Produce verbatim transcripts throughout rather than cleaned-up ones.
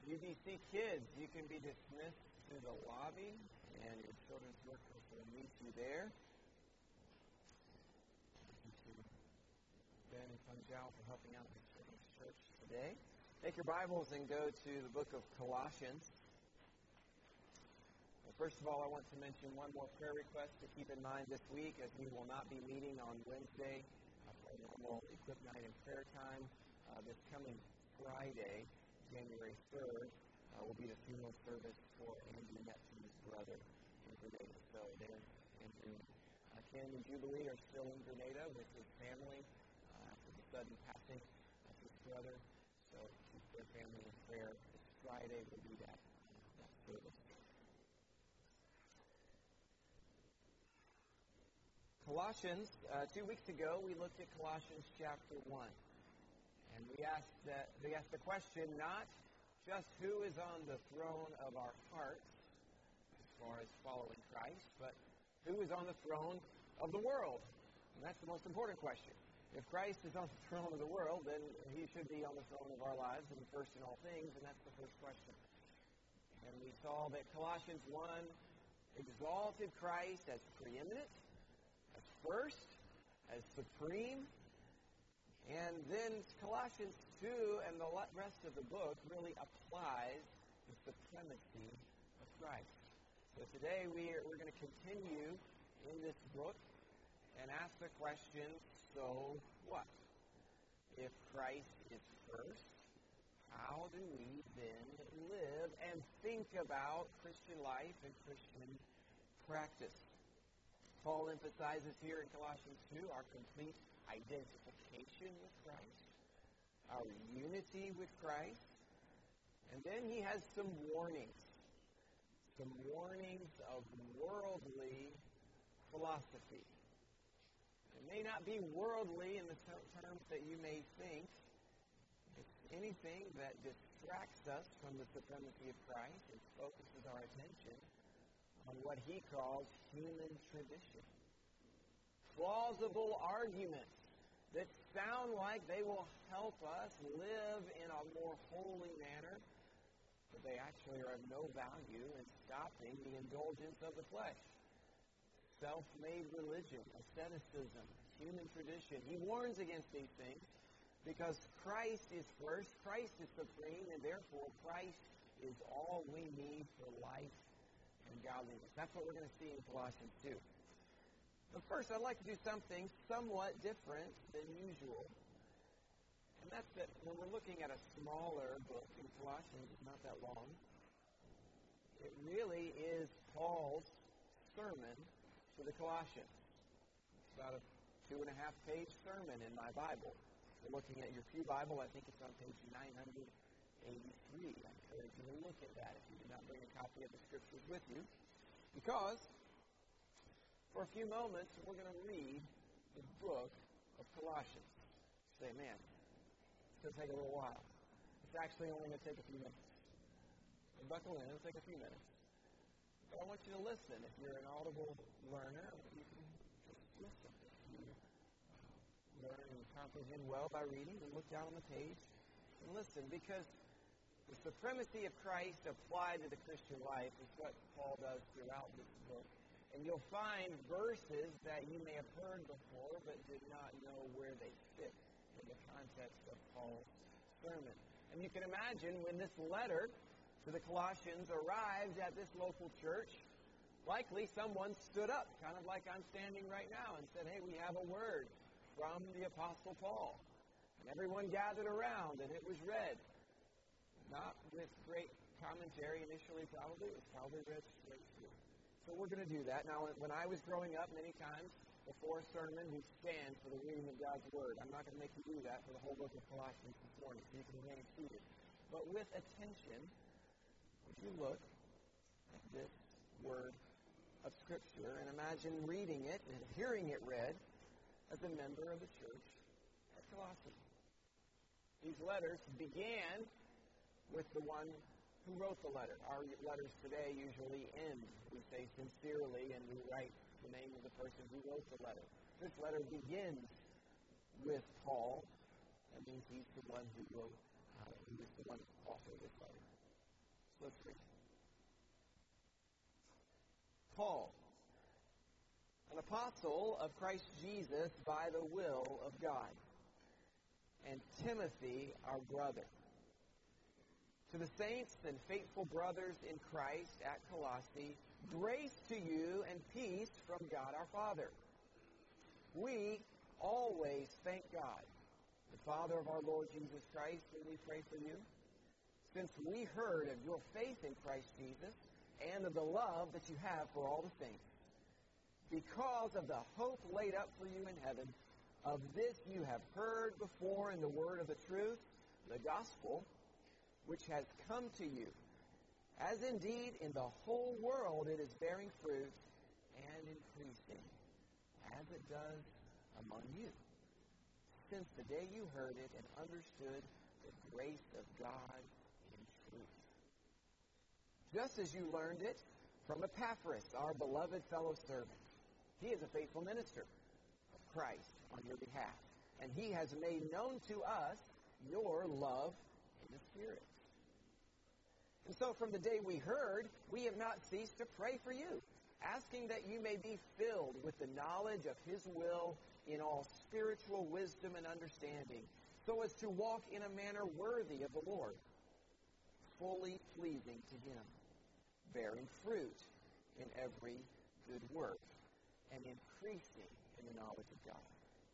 U B C kids, you can be dismissed to the lobby, and your children's workers will meet you there. Thank you to Ben and Punjal for helping out the children's church today. Take your Bibles and go to the book of Colossians. Well, first of all, I want to mention one more prayer request to keep in mind this week, as we will not be meeting on Wednesday uh, for normal equip night and prayer time. Uh, this coming Friday, January third, uh, will be the funeral service for Andy Neptune's brother in Grenada. So there, Andrew, uh, Ken and Jubilee are still in Grenada with his family uh, after the sudden passing of his brother. So keep their family in prayer. This Friday will be that, uh, that service. Colossians, uh, two weeks ago, we looked at Colossians chapter one. And we asked that we asked the question not just who is on the throne of our hearts as far as following Christ, but who is on the throne of the world. And that's the most important question. If Christ is on the throne of the world, then he should be on the throne of our lives and first in all things, and that's the first question. And we saw that Colossians one exalted Christ as preeminent, as first, as supreme. And then Colossians two and the rest of the book really applies the supremacy of Christ. So today we are, we're going to continue in this book and ask the question, so what? If Christ is first, how do we then live and think about Christian life and Christian practice? Paul emphasizes here in Colossians two our complete identification with Christ, our unity with Christ, and then he has some warnings, some warnings of worldly philosophy. It may not be worldly in the terms that you may think. It's anything that distracts us from the supremacy of Christ and focuses our attention on what he calls human tradition. Plausible arguments that sound like they will help us live in a more holy manner, but they actually are of no value in stopping the indulgence of the flesh. Self-made religion, asceticism, human tradition. He warns against these things because Christ is first, Christ is supreme, and therefore Christ is all we need for life and godliness. That's what we're going to see in Colossians two. But first, I'd like to do something somewhat different than usual. And that's that when we're looking at a smaller book in Colossians, it's not that long, it really is Paul's sermon to the Colossians. It's about a two and a half page sermon in my Bible. If you're looking at your Pew Bible, I think it's on page nine eighty-three. I encourage you to look at that if you did not bring a copy of the Scriptures with you. Because for a few moments, we're going to read the book of Colossians. Say, man, it's going to take a little while. It's actually only going to take a few minutes. So buckle in. It'll take a few minutes. But I want you to listen. If you're an audible learner, you can just listen. If you learn and comprehend well by reading, then look down on the page and listen. Because the supremacy of Christ applied to the Christian life is what Paul does throughout this book. And you'll find verses that you may have heard before but did not know where they fit in the context of Paul's sermon. And you can imagine when this letter to the Colossians arrived at this local church, likely someone stood up, kind of like I'm standing right now, and said, hey, we have a word from the Apostle Paul. And everyone gathered around, and it was read. Not with great commentary initially, probably. It was probably read straight through. So we're going to do that. Now, when I was growing up, many times before a sermon, we stand for the reading of God's Word. I'm not going to make you do that for the whole book of Colossians this morning, so you can remain seated. But with attention, would you look at this word of Scripture and imagine reading it and hearing it read as a member of the church at Colossae. These letters began with the one who wrote the letter. Our letters today usually end. We say sincerely, and we write the name of the person who wrote the letter. This letter begins with Paul. That means he's the one who wrote, uh, he was the one who authored this letter. Let's read. Paul, an apostle of Christ Jesus by the will of God, and Timothy, our brother, to the saints and faithful brothers in Christ at Colossae, grace to you and peace from God our Father. We always thank God, the Father of our Lord Jesus Christ, when we pray for you, since we heard of your faith in Christ Jesus and of the love that you have for all the saints. Because of the hope laid up for you in heaven, of this you have heard before in the word of the truth, the gospel, which has come to you, as indeed in the whole world it is bearing fruit and increasing, as it does among you, since the day you heard it and understood the grace of God in truth. Just as you learned it from Epaphras, our beloved fellow servant. He is a faithful minister of Christ on your behalf, and he has made known to us your love in the Spirit. And so from the day we heard, we have not ceased to pray for you, asking that you may be filled with the knowledge of his will in all spiritual wisdom and understanding, so as to walk in a manner worthy of the Lord, fully pleasing to him, bearing fruit in every good work, and increasing in the knowledge of God.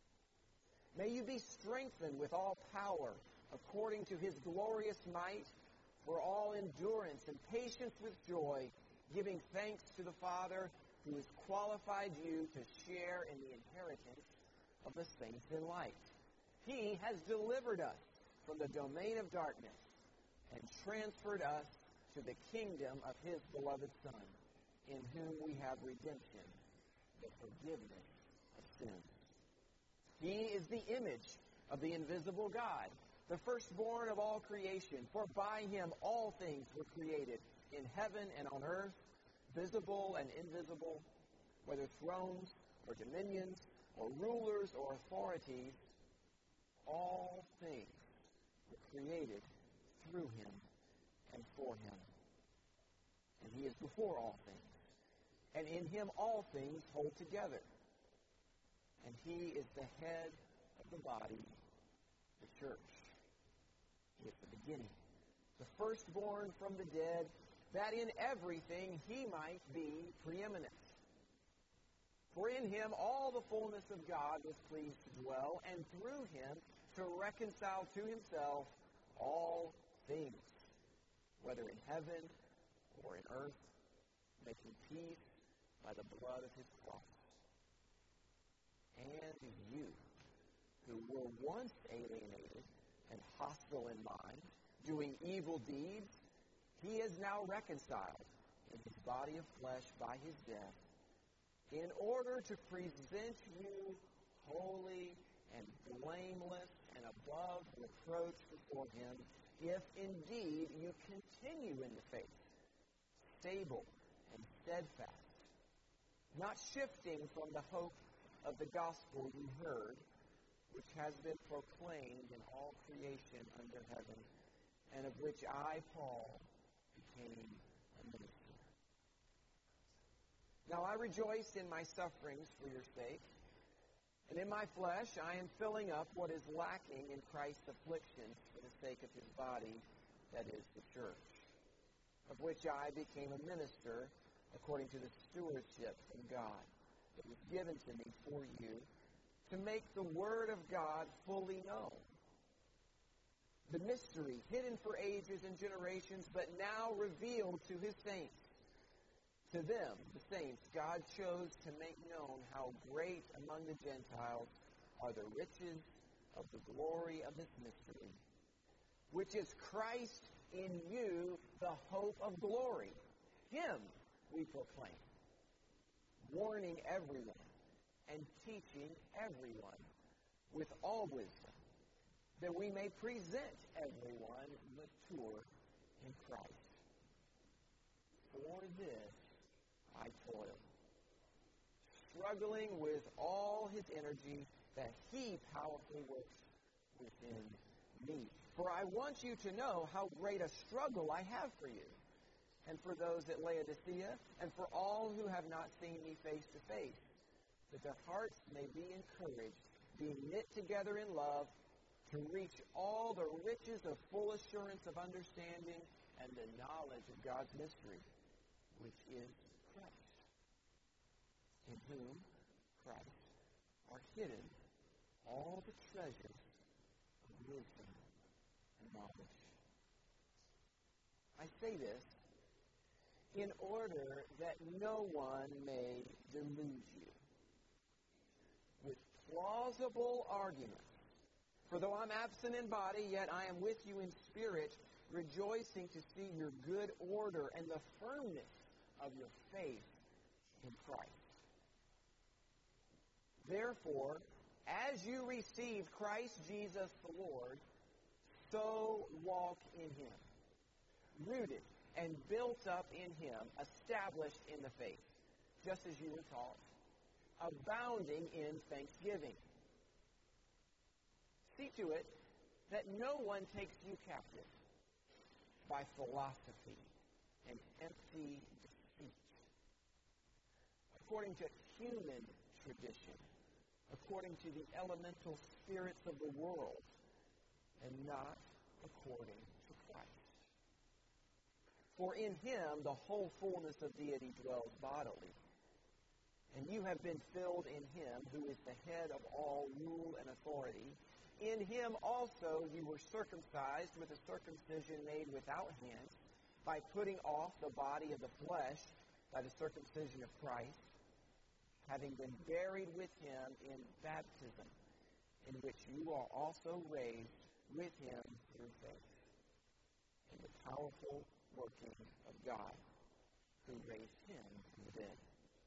May you be strengthened with all power, according to his glorious might, for all endurance and patience with joy, giving thanks to the Father who has qualified you to share in the inheritance of the saints in light. He has delivered us from the domain of darkness and transferred us to the kingdom of his beloved Son, in whom we have redemption, the forgiveness of sins. He is the image of the invisible God, the firstborn of all creation, for by him all things were created, in heaven and on earth, visible and invisible, whether thrones or dominions or rulers or authorities. All things were created through him and for him. And he is before all things, and in him all things hold together. And he is the head of the body, the church. He is the beginning, the firstborn from the dead, that in everything he might be preeminent. For in him all the fullness of God was pleased to dwell, and through him to reconcile to himself all things, whether in heaven or in earth, making peace by the blood of his cross. And you, who were once alienated and hostile in mind, doing evil deeds, he is now reconciled in his body of flesh by his death, in order to present you holy and blameless and above reproach before him, if indeed you continue in the faith, stable and steadfast, not shifting from the hope of the gospel you heard, which has been proclaimed in all creation under heaven, and of which I, Paul, became a minister. Now I rejoice in my sufferings for your sake, and in my flesh I am filling up what is lacking in Christ's afflictions for the sake of his body, that is, the church, of which I became a minister according to the stewardship from God that was given to me for you, to make the word of God fully known. The mystery hidden for ages and generations, but now revealed to his saints. To them, the saints, God chose to make known how great among the Gentiles are the riches of the glory of this mystery, which is Christ in you, the hope of glory. Him we proclaim, warning everyone and teaching everyone with all wisdom, that we may present everyone mature in Christ. For this I toil, struggling with all his energy that he powerfully works within me. For I want you to know how great a struggle I have for you and for those at Laodicea, and for all who have not seen me face to face, that their hearts may be encouraged, being knit together in love, to reach all the riches of full assurance of understanding and the knowledge of God's mystery, which is Christ, in whom, Christ, are hidden all the treasures of wisdom and knowledge. I say this in order that no one may delude you with plausible arguments. For though I'm absent in body, yet I am with you in spirit, rejoicing to see your good order and the firmness of your faith in Christ. Therefore, as you received Christ Jesus the Lord, so walk in him, rooted and built up in him, established in the faith, just as you were taught, abounding in thanksgiving. See to it that no one takes you captive by philosophy and empty deceit, according to human tradition, according to the elemental spirits of the world, and not according to Christ. For in him the whole fullness of deity dwells bodily, and you have been filled in him who is the head of all rule and authority. In him also you were circumcised with a circumcision made without hands, by putting off the body of the flesh by the circumcision of Christ, having been buried with him in baptism, in which you are also raised with him through faith, in the powerful working of God, who raised him from the dead.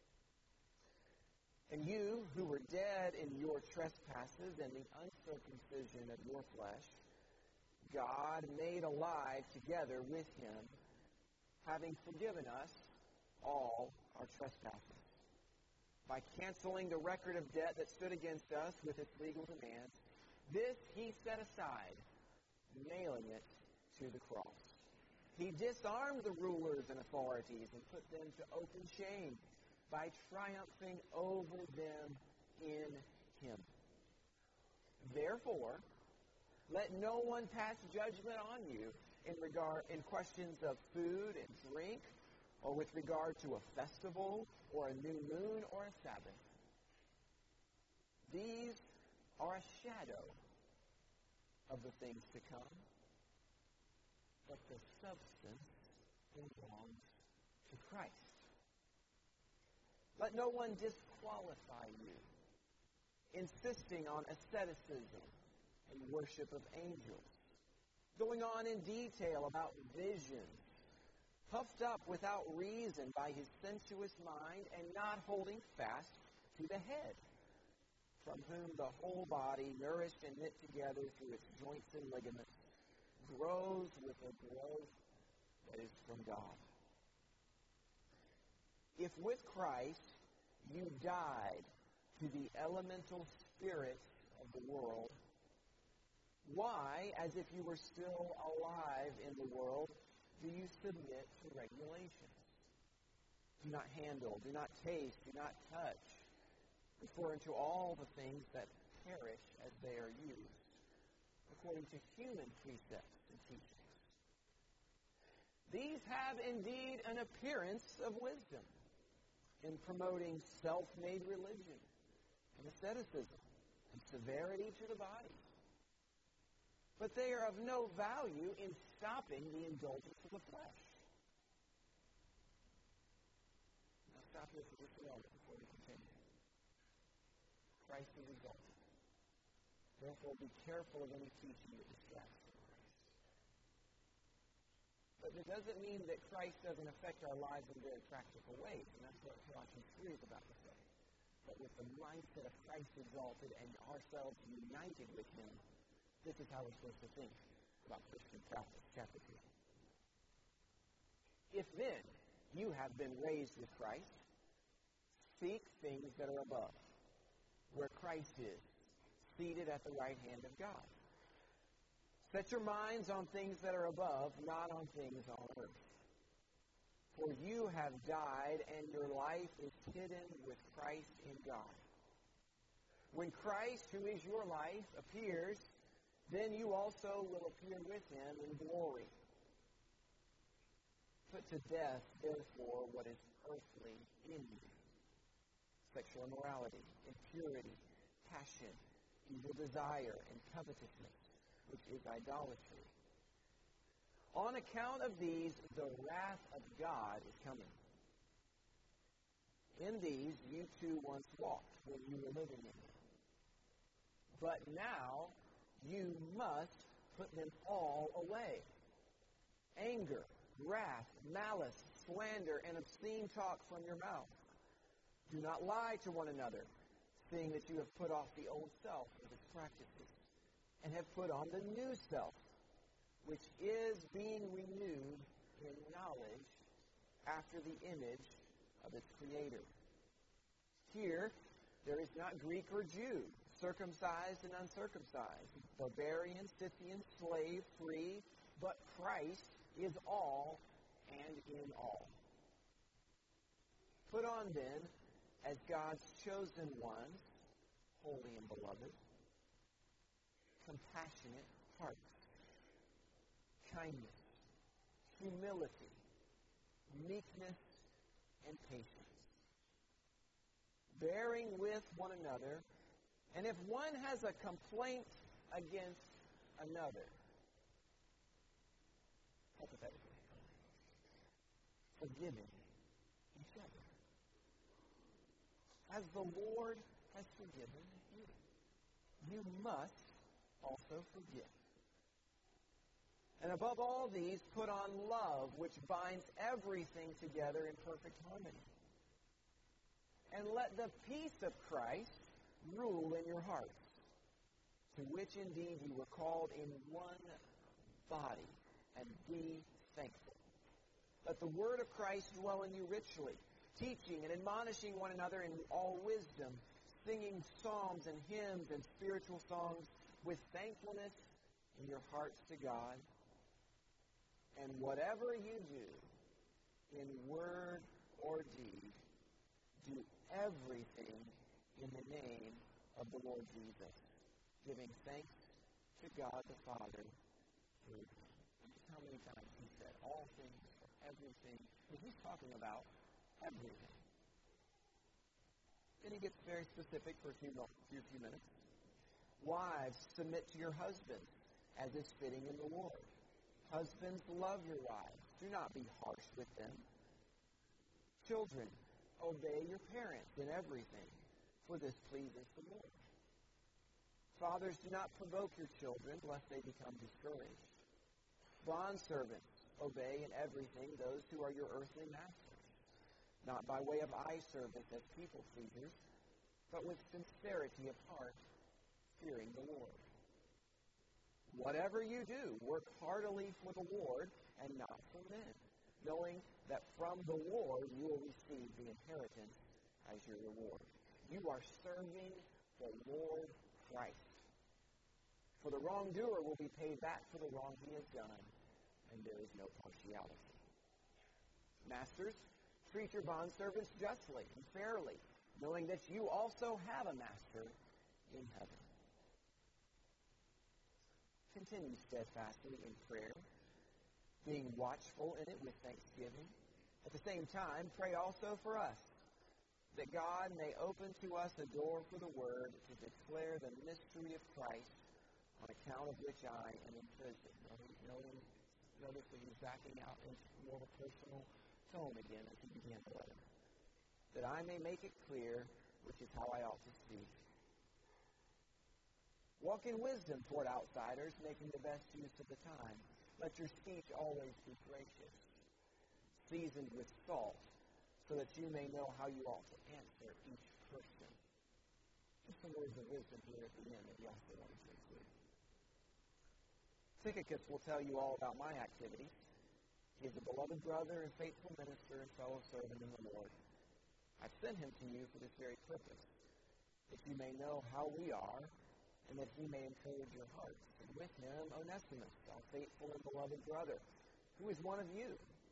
And you, who were dead in your trespasses and the uncircumcision of your flesh, God made alive together with him, having forgiven us all our trespasses, by canceling the record of debt that stood against us with its legal demands. This he set aside, nailing it to the cross. He disarmed the rulers and authorities and put them to open shame, by triumphing over them in him. Therefore, let no one pass judgment on you in regard in questions of food and drink, or with regard to a festival, or a new moon, or a Sabbath. These are a shadow of the things to come, but the substance belongs to Christ. Let no one disqualify you, insisting on asceticism and worship of angels, going on in detail about visions, puffed up without reason by his sensuous mind, and not holding fast to the head, from whom the whole body, nourished and knit together through its joints and ligaments, grows with a growth that is from God. If with Christ you died to the elemental spirits of the world, why, as if you were still alive in the world, do you submit to regulations? Do not handle, do not taste, do not touch, referring to all the things that perish as they are used, according to human precepts and teachings. These have indeed an appearance of wisdom in promoting self-made religion and asceticism and severity to the body. But they are of no value in stopping the indulgence of the flesh. Now stop here for just a moment before we continue. Christ is exalted. Therefore, be careful of any teaching that distracts from Christ. But it doesn't mean that Christ doesn't affect our lives in very practical ways, and that's what Colossians three is about to say. But with the mindset of Christ exalted and ourselves united with him, this is how we're supposed to think about Christian practice. Chapter two. If then you have been raised with Christ, seek things that are above, where Christ is, seated at the right hand of God. Set your minds on things that are above, not on things on earth. For you have died, and your life is hidden with Christ in God. When Christ, who is your life, appears, then you also will appear with him in glory. Put to death, therefore, what is earthly in you: sexual immorality, impurity, passion, evil desire, and covetousness, which is idolatry. On account of these, the wrath of God is coming. In these you too once walked when you were living in them. But now you must put them all away: anger, wrath, malice, slander, and obscene talk from your mouth. Do not lie to one another, seeing that you have put off the old self with its practices, and have put on the new self, which is being renewed in knowledge after the image of its Creator. Here, there is not Greek or Jew, circumcised and uncircumcised, barbarian, Scythian, slave, free, but Christ is all and in all. Put on then, as God's chosen ones, holy and beloved, compassionate hearts, kindness, humility, meekness, and patience, bearing with one another, and if one has a complaint against another, hypothetically, forgiving each other, as the Lord has forgiven you. You must also forgive. And above all these, put on love, which binds everything together in perfect harmony. And let the peace of Christ rule in your hearts, to which indeed you were called in one body, and be thankful. Let the word of Christ dwell in you richly, teaching and admonishing one another in all wisdom, singing psalms and hymns and spiritual songs with thankfulness in your hearts to God. And whatever you do, in word or deed, do everything in the name of the Lord Jesus, giving thanks to God the Father through him. How many times he said all things, everything, because he's talking about everything. Then he gets very specific for a few, few, few minutes. Wives, submit to your husbands, as is fitting in the Lord. Husbands, love your wives. Do not be harsh with them. Children, obey your parents in everything, for this pleases the Lord. Fathers, do not provoke your children, lest they become discouraged. Bondservants, obey in everything those who are your earthly masters, not by way of eye service as people pleasers, but with sincerity of heart, fearing the Lord. Whatever you do, work heartily for the Lord and not for men, knowing that from the Lord you will receive the inheritance as your reward. You are serving the Lord Christ. For the wrongdoer will be paid back for the wrong he has done, and there is no partiality. Masters, treat your bondservants justly and fairly, knowing that you also have a master in heaven. Continue steadfastly in prayer, being watchful in it with thanksgiving. At the same time, pray also for us, that God may open to us a door for the word to declare the mystery of Christ, on account of which I am in prison. Notice, notice that he's backing out into more of a personal tone again as he began the letter. That I may make it clear, which is how I ought to speak. Walk in wisdom toward outsiders, making the best use of the time. Let your speech always be gracious, seasoned with salt, so that you may know how you ought to answer each person. Just some words of wisdom here at the end that he also wanted to include. Tychicus will tell you all about my activities. He is a beloved brother and faithful minister and fellow servant in the Lord. I've sent him to you for this very purpose, that you may know how we are, and that he may encourage your hearts. And with him, Onesimus, our faithful and beloved brother, who is one of you.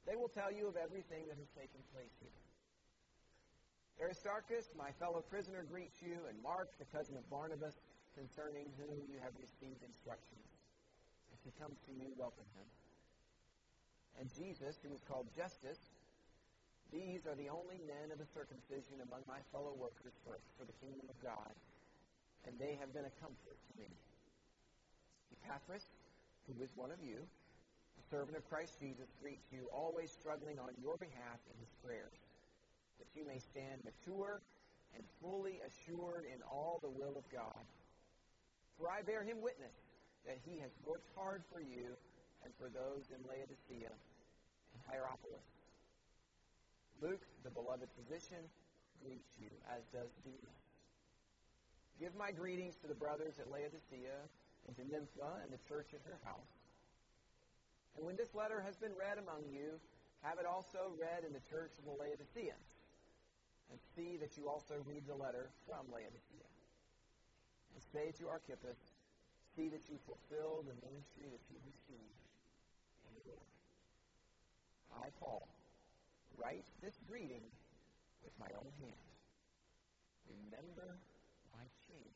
They will tell you of everything that has taken place here. Aristarchus, my fellow prisoner, greets you, and Mark, the cousin of Barnabas, concerning whom you have received instructions. If he comes to you, welcome him. And Jesus, who is called Justus, these are the only men of the circumcision among my fellow workers for, for the kingdom of God, and they have been a comfort to me. Epaphras, who is one of you, a servant of Christ Jesus, greets you, always struggling on your behalf in his prayers, that you may stand mature and fully assured in all the will of God. For I bear him witness that he has worked hard for you and for those in Laodicea and Hierapolis. Luke, the beloved physician, greets you, as does Demas. Give my greetings to the brothers at Laodicea and to Nympha and the church at her house. And when this letter has been read among you, have it also read in the church of the Laodiceans. And see that you also read the letter from Laodicea. And say to Archippus, see that you fulfill the ministry that you received in the Lord. I, Paul, write this greeting with my own hand. Remember my chains.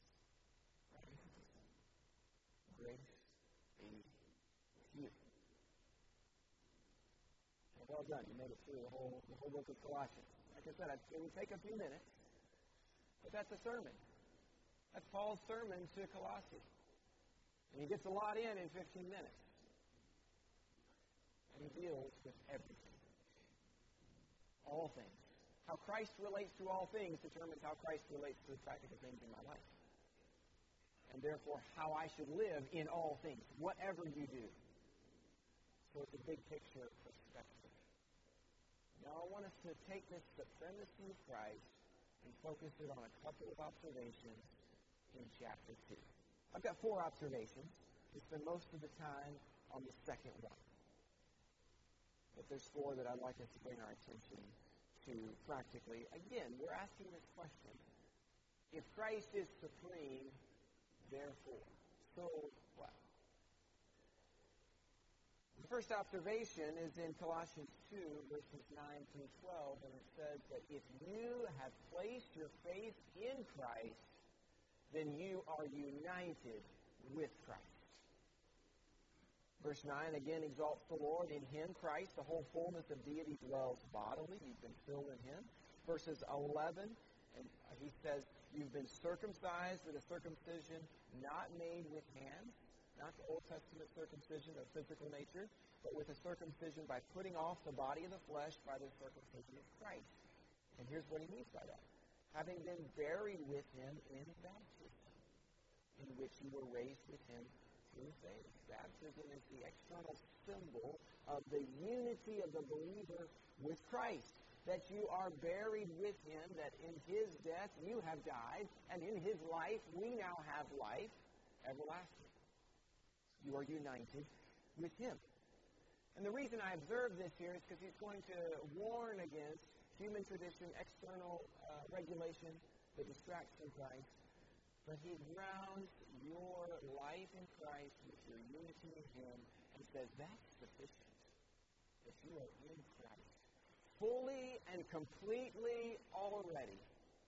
Grace be with you. Well done. You made it through the whole, the whole book of Colossians. Like I said, it would take a few minutes, but that's a sermon. That's Paul's sermon to Colossae. And he gets a lot in in fifteen minutes. And he deals with everything. All things. How Christ relates to all things determines how Christ relates to the practical things in my life. And therefore, how I should live in all things, whatever you do. So it's a big picture perspective. Now I want us to take this supremacy of Christ and focus it on a couple of observations in chapter two. I've got four observations. We spend most of the time on the second one. But there's four that I'd like us to bring our attention to practically. Again, we're asking this question. If Christ is supreme, therefore, so what? The first observation is in Colossians two, verses nine through twelve, and it says that if you have placed your faith in Christ, then you are united with Christ. Verse nine again exalts the Lord. In him, Christ, the whole fullness of deity dwells bodily. You've been filled in him. Verses eleven, and he says, you've been circumcised with a circumcision not made with hands, not the Old Testament circumcision of physical nature, but with a circumcision by putting off the body of the flesh by the circumcision of Christ. And here's what he means by that. Having been buried with him in baptism, in which you were raised with him through faith. Baptism is the external symbol of the unity of the believer with Christ. That you are buried with him, that in his death you have died, and in his life we now have life everlasting. You are united with him. And the reason I observe this here is because he's going to warn against human tradition, external uh, regulation that distracts from Christ. But he grounds your life in Christ with your unity in him and says that's sufficient. If you are in Christ, fully and completely already.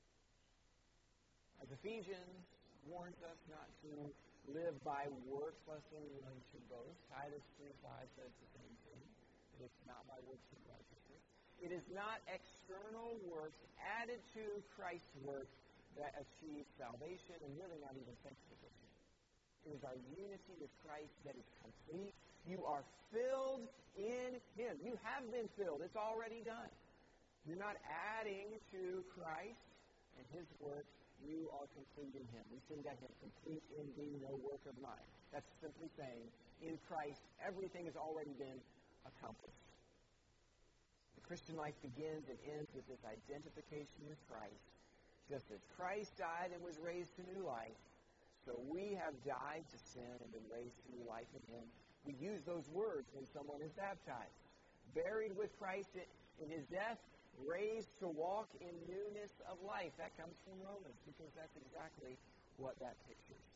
As Ephesians warns us not to live by works, lest anyone should boast. Titus three five says the same thing. That it's not by works of righteousness. It is not external works added to Christ's work that achieves salvation, and really not even sanctification. It is our unity with Christ that is complete. You are filled in him. You have been filled. It's already done. You're not adding to Christ and his work. You are complete in him. We sing that hymn, complete in thee, no work of mine. That's simply saying, in Christ, everything has already been accomplished. The Christian life begins and ends with this identification with Christ. Just as Christ died and was raised to new life, so we have died to sin and been raised to new life in him. We use those words when someone is baptized. Buried with Christ in his death, raised to walk in newness of life. That comes from Romans, because that's exactly what that pictures.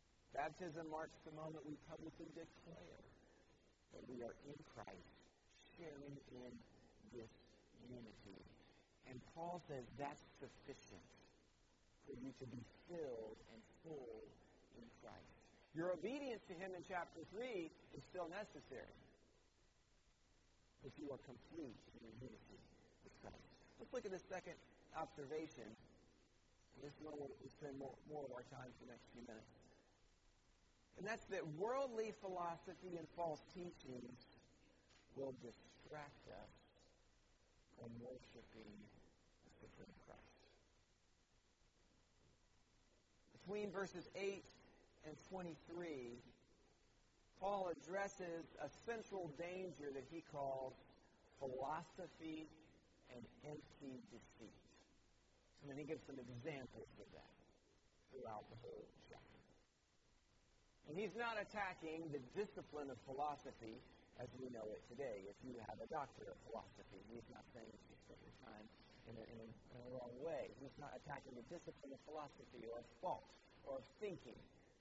Baptism marks the moment we publicly declare that we are in Christ, sharing in this unity. And Paul says that's sufficient for you to be filled and full in Christ. Your obedience to him in chapter three is still necessary, if you are complete in your unity with Christ. Let's look at the second observation. This is where we'll spend more, more of our time for the next few minutes. And that's that worldly philosophy and false teachings will distract us from worshiping the supreme Christ. Between verses eight and twenty-three, Paul addresses a central danger that he calls philosophy and empty deceit. And then he gives some examples of that throughout the whole chapter. And he's not attacking the discipline of philosophy as we know it today. If you have a doctorate of philosophy, he's not saying that you spend your time in a, in, a, in a wrong way. He's not attacking the discipline of philosophy or of thought or of thinking.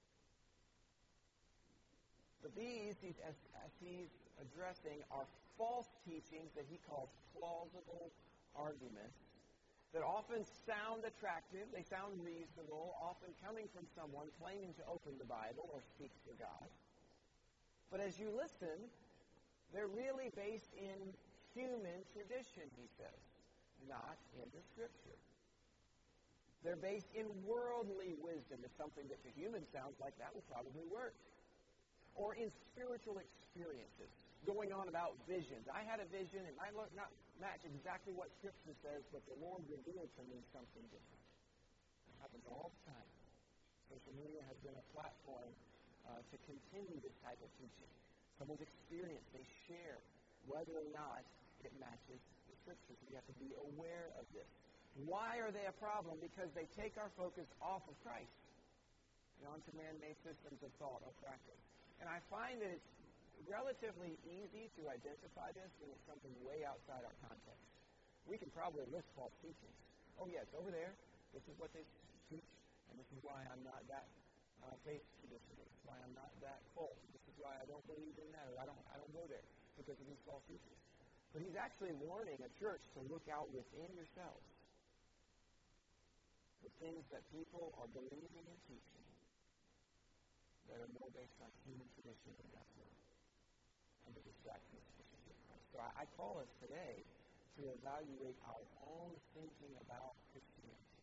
But these, he's, as, as he's addressing, are false teachings that he calls plausible arguments that often sound attractive, they sound reasonable, often coming from someone claiming to open the Bible or speak for God. But as you listen, they're really based in human tradition, he says, not in the Scripture. They're based in worldly wisdom. It's something that to humans sounds like that would probably work. Or in spiritual experiences, going on about visions. I had a vision, and I might not match exactly what Scripture says, but the Lord revealed to me something different. It happens all the time. Social media has been a platform uh, to continue this type of teaching. Someone's experience, they share, whether or not it matches the Scriptures. We have to be aware of this. Why are they a problem? Because they take our focus off of Christ and onto man-made systems of thought or practice. And I find that it's relatively easy to identify this when it's something way outside our context. We can probably list false teachings. Oh, yes, over there, this is what they teach, and this is why I'm not that uh, faith traditional. This is why I'm not that full. This is why I don't believe in that, or I don't, I don't go there because of these false teachings. But he's actually warning a church to look out within yourselves. The things that people are believing and teaching that are more based on human tradition than God's word, and to distract us from Christ. So I, I call us today to evaluate our own thinking about Christianity.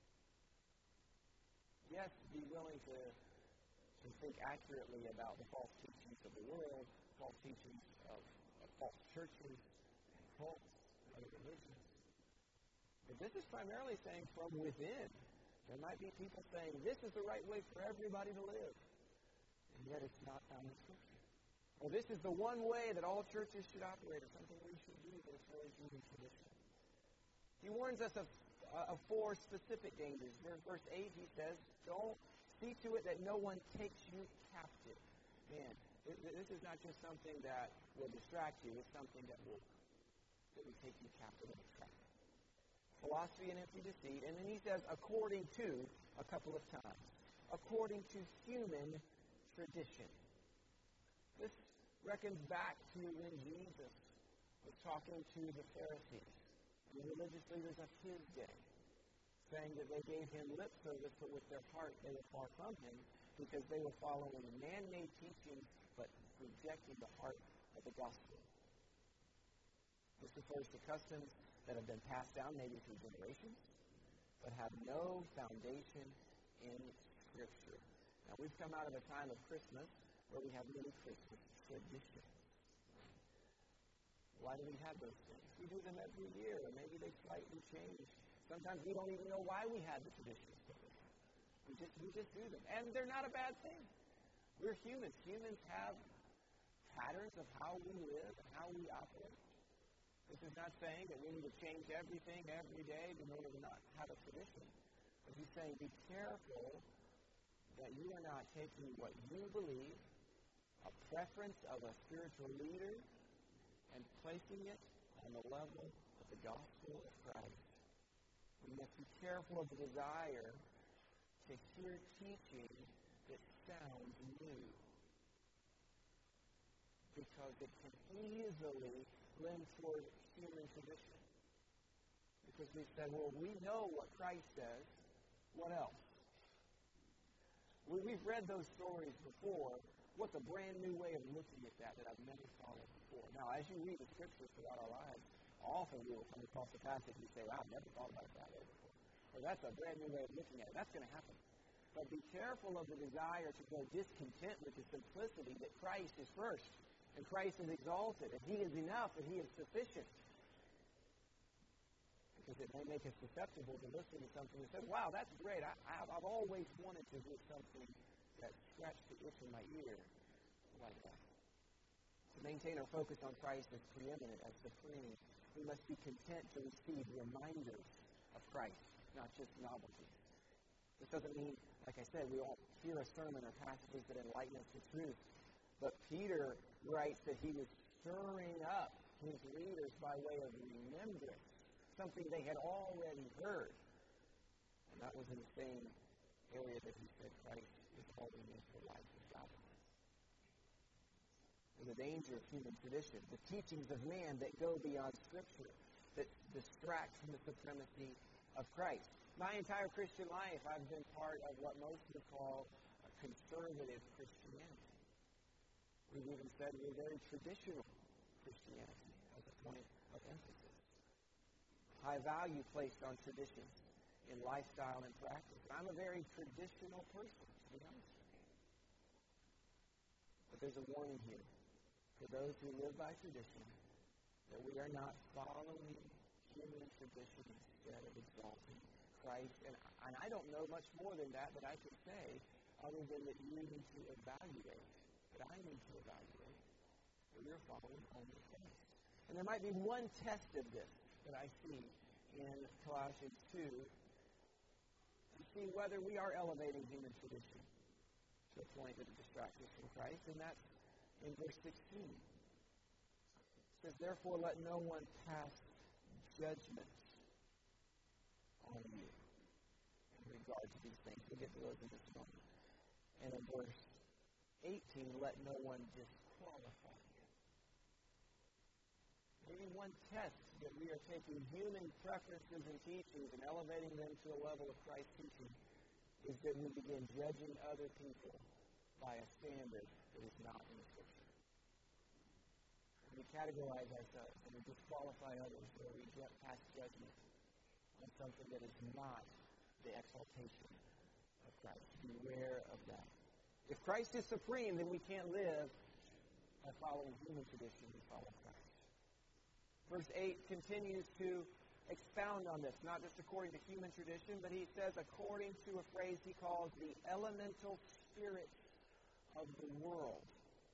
Yes, be willing to, to think accurately about the false teachings of the world, false teachings of, of false churches, and cults, and other religions. But this is primarily saying from within. There might be people saying, this is the right way for everybody to live. And yet it's not found in Scripture. Or this is the one way that all churches should operate, or something we should do, but it's really human tradition. He warns us of, uh, of four specific dangers. Verse eight, he says, don't see to it that no one takes you captive. Man, this is not just something that will distract you, it's something that will, that will take you captive and distract you. Philosophy and empty deceit. And then he says, according to, a couple of times. According to human tradition. This reckons back to when Jesus was talking to the Pharisees, the religious leaders of his day, saying that they gave him lip service, but with their heart they were far from him, because they were following man-made teachings, but rejecting the heart of the gospel. This refers to customs that have been passed down maybe through generations, but have no foundation in Scripture. Now, we've come out of a time of Christmas where we have many Christmas traditions. Why do we have those things? We do them every year, or maybe they slightly change. Sometimes we don't even know why we have the traditions that we have. We just, we just do them. And they're not a bad thing. We're humans. Humans have patterns of how we live and how we operate. This is not saying that we need to change everything every day in order to not have a tradition. But he's saying be careful that you are not taking what you believe, a preference of a spiritual leader, and placing it on the level of the gospel of Christ. We must be careful of the desire to hear teaching that sounds new. Because because it can easily lend toward human tradition. Because we said, well, we know what Christ says. What else? We, we've read those stories before. What's a brand new way of looking at that that I've never thought of before? Now, as you read the Scriptures throughout our lives, often we will come across a passage and say, wow, I've never thought about it that way before. Or that's a brand new way of looking at it. That's going to happen. But be careful of the desire to grow discontent with the simplicity that Christ is first, and Christ is exalted, and He is enough, and He is sufficient. Because it may make us susceptible to listening to something that says, wow, that's great. I, I've, I've always wanted to hear something that scratched the itch in my ear like that. To maintain our focus on Christ as preeminent, as supreme, we must be content to receive reminders of Christ, not just novelties. This doesn't mean, like I said, we won't hear a sermon or passages that enlighten us to truth. But Peter writes that he was stirring up his readers by way of remembrance, something they had already heard. And that was in the same area that he said Christ is holding us for life with godliness. There's a danger of human tradition, the teachings of man that go beyond Scripture, that distract from the supremacy of Christ. My entire Christian life, I've been part of what most would call a conservative Christianity. We've even said we're very traditional Christianity as a point of emphasis. High value placed on traditions in lifestyle and practice. I'm a very traditional person, to be honest with you. But there's a warning here for those who live by tradition that we are not following human tradition instead of exalting Christ. And, and I don't know much more than that that I can say other than that you need to evaluate, that I need to evaluate, that we're following only Christ. And there might be one test of this that I see in Colossians two to see whether we are elevating human tradition to a point that it distracts us from Christ, and that's in verse sixteen. It says, therefore let no one pass judgment on you in regard to these things. We'll get to those in just a moment. And in verse eighteen, let no one disqualify you. Maybe one test that we are taking human preferences and teachings and elevating them to a level of Christ's teaching is that we begin judging other people by a standard that is not in the Scripture. We categorize ourselves and we disqualify others where we get past judgment on something that is not the exaltation of Christ. Beware of that. If Christ is supreme, then we can't live by following human tradition. We follow Christ. Verse eight continues to expound on this, not just according to human tradition, but he says according to a phrase he calls the elemental spirits of the world.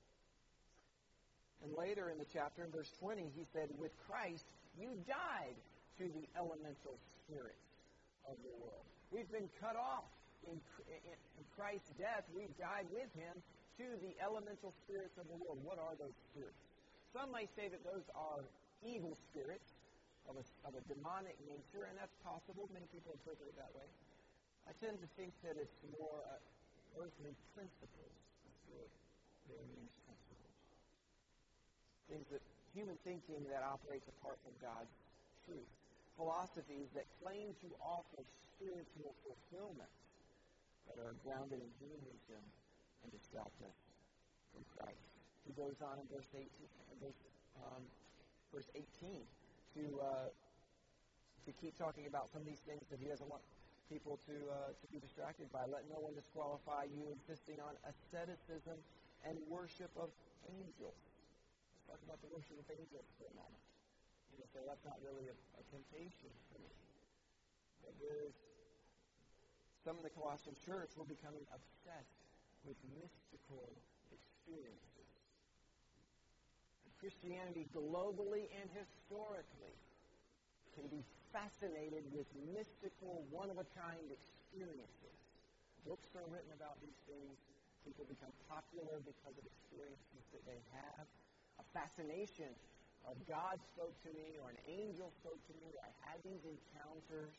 And later in the chapter, in verse twenty, he said, with Christ, you died to the elemental spirits of the world. We've been cut off in, in, in Christ's death. We've died with him to the elemental spirits of the world. What are those spirits? Some might say that those are evil spirits of a, of a demonic nature, and that's possible. Many people interpret it that way. I tend to think that it's more uh, earthly principles. That's really, really means principles. Things that human thinking that operates apart from God's truth. Philosophies that claim to offer spiritual fulfillment that are grounded in human wisdom and distract us from Christ. He goes on in verse eighteen, verse, um, verse eighteen to uh, to keep talking about some of these things that he doesn't want people to uh, to be distracted by. Let no one disqualify you, insisting on asceticism and worship of angels. Let's talk about the worship of angels for a moment. You say, that's not really a, a temptation for me. But there's some of the Colossian church were becoming obsessed with mystical experiences. And Christianity globally and historically can be fascinated with mystical, one-of-a-kind experiences. Books are written about these things. People become popular because of experiences that they have. A fascination of God spoke to me, or an angel spoke to me, I had these encounters.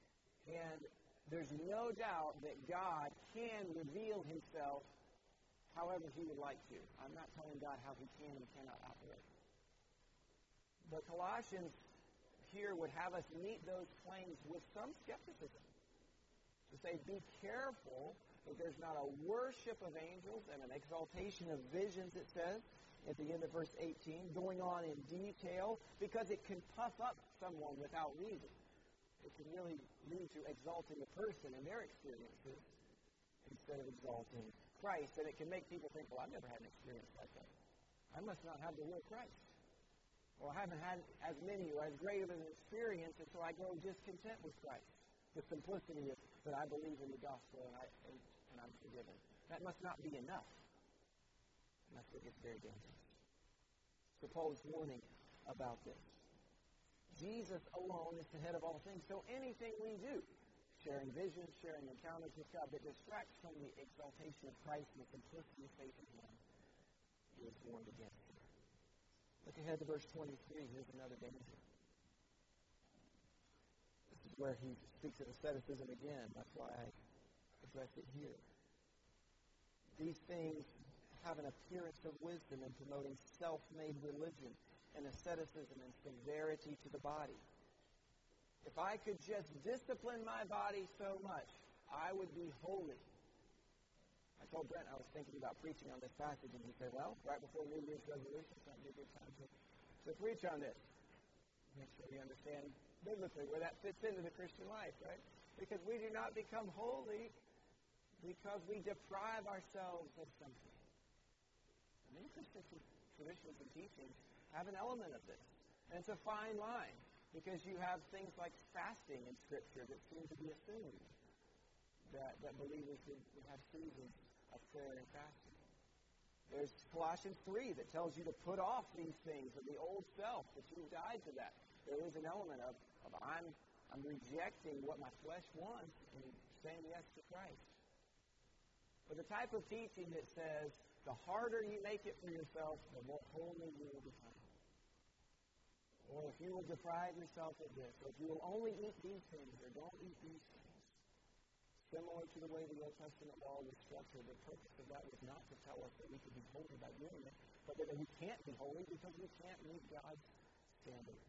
And there's no doubt that God can reveal himself however He would like to. I'm not telling God how He can and cannot operate. But Colossians here would have us meet those claims with some skepticism. To say, be careful that there's not a worship of angels and an exaltation of visions, it says, at the end of verse eighteen, going on in detail, because it can puff up someone without reason. It can really lead to exalting a person and their experiences instead of exalting Christ. And it can make people think, well, I've never had an experience like that. I must not have the real Christ. Well, I haven't had as many or as great of an experience, and so I grow discontent with Christ. The simplicity of that I believe in the gospel and, I, and, and I'm forgiven. That must not be enough. And that's what gets very dangerous. So Paul's warning about this. Jesus alone is the head of all things. So anything we do, sharing visions, sharing encounters with God, that distracts from the exaltation of Christ and the simplicity of faith in Him, is warned against. Look ahead to verse twenty-three. Here's another danger. This is where he speaks of asceticism again. That's why I address it here. These things have an appearance of wisdom in promoting self-made religion and asceticism and severity to the body. If I could just discipline my body so much, I would be holy. I told Brent I was thinking about preaching on this passage, and he said, well, right before New Year's resolution, it's not a good time to, to preach on this. Make sure we understand biblically where that fits into the Christian life, right? Because we do not become holy because we deprive ourselves of something. Many Christian traditions and teachings have an element of this. And it's a fine line, because you have things like fasting in Scripture that seem to be assumed that, that believers would, would have seasons of prayer and fasting. There's Colossians three that tells you to put off these things of the old self, that you've died to that. There is an element of, of I'm, I'm rejecting what my flesh wants and saying yes to Christ. But the type of teaching that says the harder you make it for yourself, the more holy you will become. Or if you will deprive yourself of this, or if you will only eat these things, or don't eat these things. Similar to the way the Old Testament law was structured, the purpose of that was not to tell us that we could be holy by doing it, but that we can't be holy because we can't meet God's standard.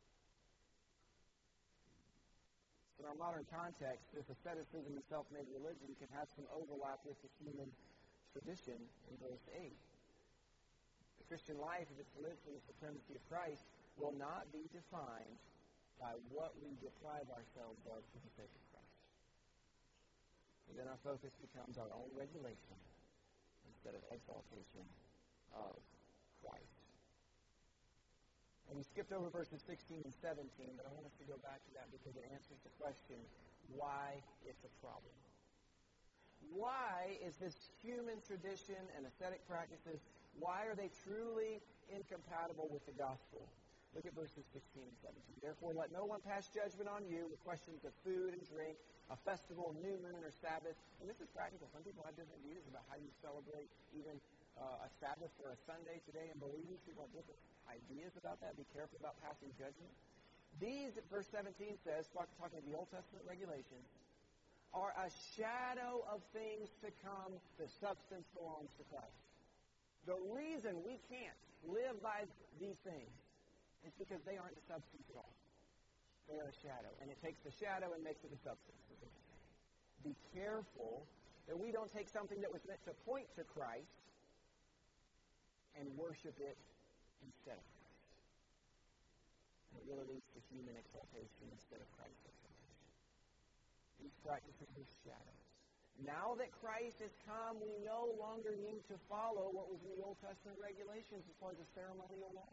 In our modern context, this asceticism and self-made religion can have some overlap with the human tradition in verse eight. The Christian life, if it's lived for the supremacy of Christ, will not be defined by what we deprive ourselves of for the sake of Christ. And then our focus becomes our own regulation instead of exaltation of Christ. And we skipped over verses sixteen and seventeen, but I want us to go back to that because it answers the question why it's a problem. Why is this human tradition and ascetic practices, why are they truly incompatible with the gospel? Look at verses sixteen and seventeen. Therefore, let no one pass judgment on you with questions of food and drink, a festival, new moon, or Sabbath. And this is practical. Some people have different views about how you celebrate even uh, a Sabbath or a Sunday today. And believers, people have different ideas about that. Be careful about passing judgment. These, verse seventeen says, talking of the Old Testament regulations, are a shadow of things to come. The substance belongs to Christ. The reason we can't live by these things is because they aren't the substance at all. They are a shadow. And it takes the shadow and makes it the substance. Be careful that we don't take something that was meant to point to Christ and worship it instead of Christ. It really leads to human exaltation instead of Christ's exaltation. These practices are shadows. Now that Christ has come, we no longer need to follow what was in the Old Testament regulations as far as the ceremonial law.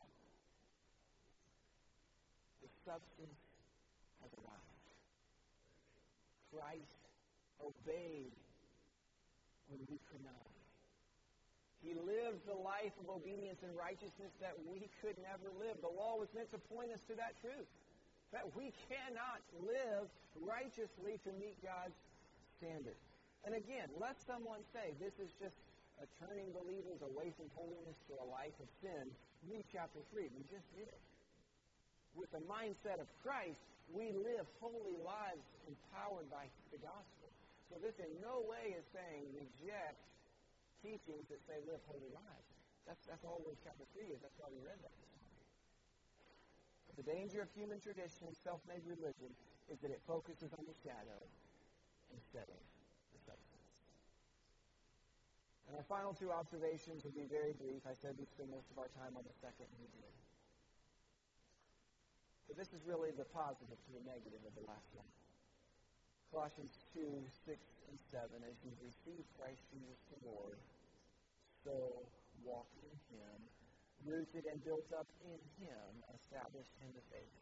The substance has arrived. Christ obeyed when we could not. He lived the life of obedience and righteousness that we could never live. The law was meant to point us to that truth, that we cannot live righteously to meet God's standard. And again, lest someone say this is just a turning believers away from holiness to a life of sin, read chapter three. We just did it. With the mindset of Christ, we live holy lives empowered by the gospel. So this in no way is saying reject teachings that say live holy lives. That's, that's all Luke chapter three is. That's why we read that this morning. But the danger of human tradition, self-made religion, is that it focuses on the shadow instead of the substance. And our final two observations will be very brief. I said we'd spend most of our time on the second, and we did. But this is really the positive to the negative of the last one. Colossians two, six, and seven, as you receive Christ Jesus the Lord, so walk in Him, rooted and built up in Him, established in the faith.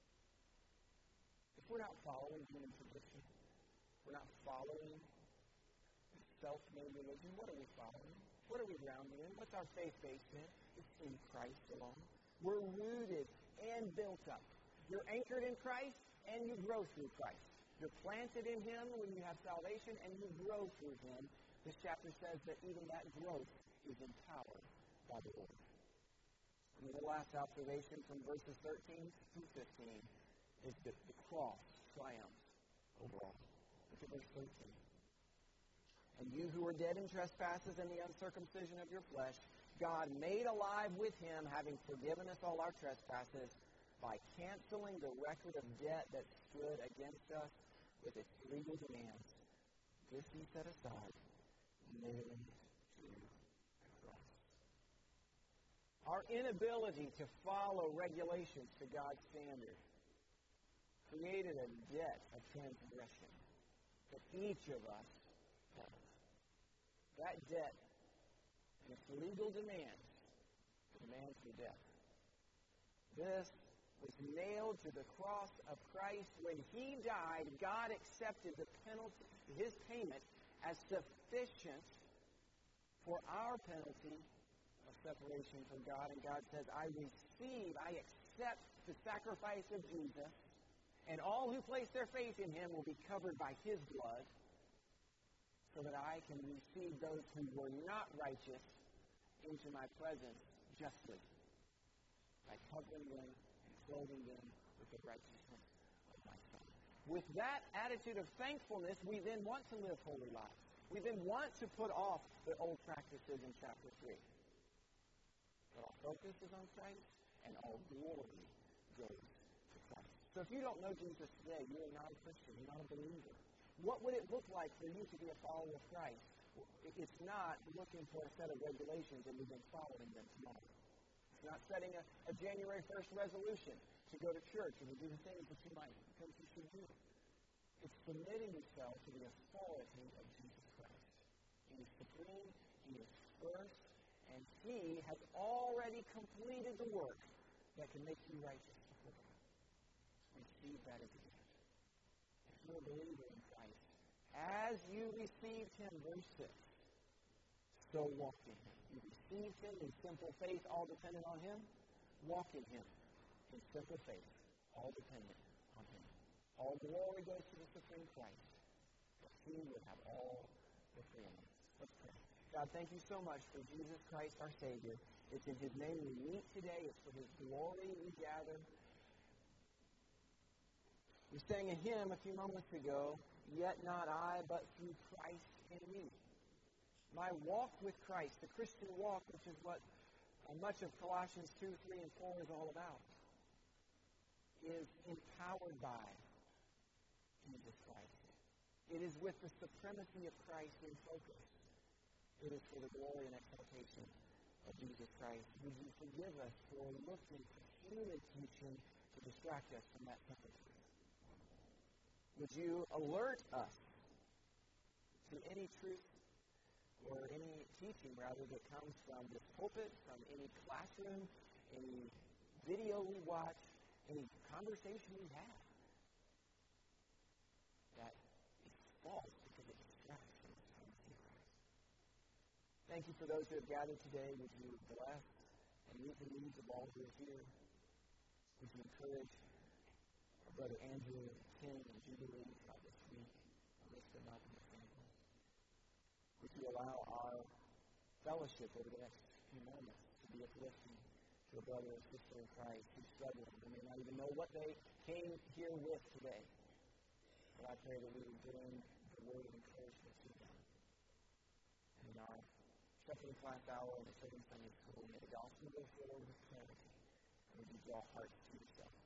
If we're not following human tradition, we're not following self-made religion, what are we following? What are we grounded in? What's our faith based in? It's in Christ alone. We're rooted and built up. You're anchored in Christ, and you grow through Christ. You're planted in Him when you have salvation, and you grow through Him. This chapter says that even that growth is empowered by the Lord. And the last observation from verses thirteen through fifteen is that the cross triumphs over all. Look at verse thirteen. And you who were dead in trespasses and the uncircumcision of your flesh, God made alive with Him, having forgiven us all our trespasses, by canceling the record of debt that stood against us with its legal demands. This He set aside, nailing it to the cross. Our inability to follow regulations to God's standard created a debt of transgression that each of us has. That debt and its legal demands, demands for death. This was nailed to the cross of Christ. When He died, God accepted the penalty, His payment, as sufficient for our penalty of separation from God. And God says, I receive, I accept the sacrifice of Jesus, and all who place their faith in Him will be covered by His blood, so that I can receive those who were not righteous into my presence justly, by covering them and clothing them with the righteousness of my Son. With that attitude of thankfulness, we then want to live holy lives. We then want to put off the old practices in chapter three. But our focus is on Christ, and all glory goes to Christ. So if you don't know Jesus today, you are not a Christian, you're not a believer. What would it look like for you to be a follower of Christ? It's not looking for a set of regulations and then following them tomorrow. It's not setting a, a January first resolution to go to church and to do the things that you might think you should do. It's submitting yourself to the authority of Jesus Christ. He is supreme, He is first, and He has already completed the work that can make you righteous before God. Receive that as a gift. If you're a believer in Christ, as you received Him, verse six, so walk in Him. You received Him in simple faith, all dependent on Him. Walk in Him in simple faith, all dependent on Him. All glory goes to the supreme Christ, but He would have all the preeminence. Let's pray. God, thank You so much for Jesus Christ, our Savior. It's in His name we meet today. It's for His glory we gather. We sang a hymn a few moments ago, Yet not I, but through Christ in me. My walk with Christ, the Christian walk, which is what uh, much of Colossians two, three, and four is all about, is empowered by Jesus Christ. It is with the supremacy of Christ in focus. It is for the glory and exaltation of Jesus Christ. Would You forgive us for looking for human teaching to distract us from that simple truth? Would You alert us to any truth or any teaching, rather, that comes from this pulpit, from any classroom, any video we watch, any conversation we have, that is false because it distracts from the time of Christ. Thank You for those who have gathered today. Would You bless and meet the needs of all who are here? Would You encourage our brother Andrew, Tim, and Jubilee throughout this week? Lift them up in the family. Would You allow our fellowship over the next few moments to be uplifting to a brother or sister in Christ who's struggling, who may not even know what they came here with today. But I pray that we would bring the word of encouragement to them. And in our step in the class hour and the second Sunday school, may the gospel go forward with clarity, and would you draw hearts to yourself.